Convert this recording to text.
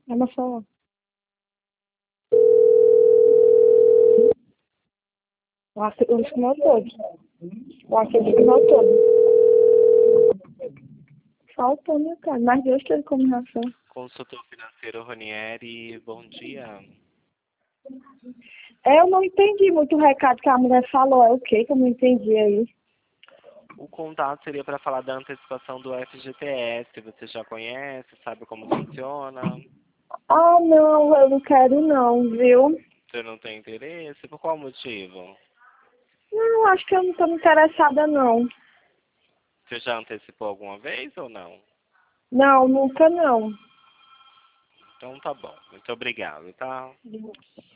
É uma só. O assunto escumou todo. O assunto escumou todo. Faltou, né, cara? Mais Deus teve combinação. Consultor financeiro Ronieri, bom dia. Eu não entendi muito o recado que a mulher falou. É o que eu não entendi aí? O contato seria para falar da antecipação do FGTS. Você já conhece, sabe como funciona? Ah, não, eu não quero não, viu? Você não tem interesse? Por qual motivo? Não, acho que eu não tô interessada, não. Você já antecipou alguma vez ou não? Não, nunca não. Então tá bom. Muito obrigado, tá?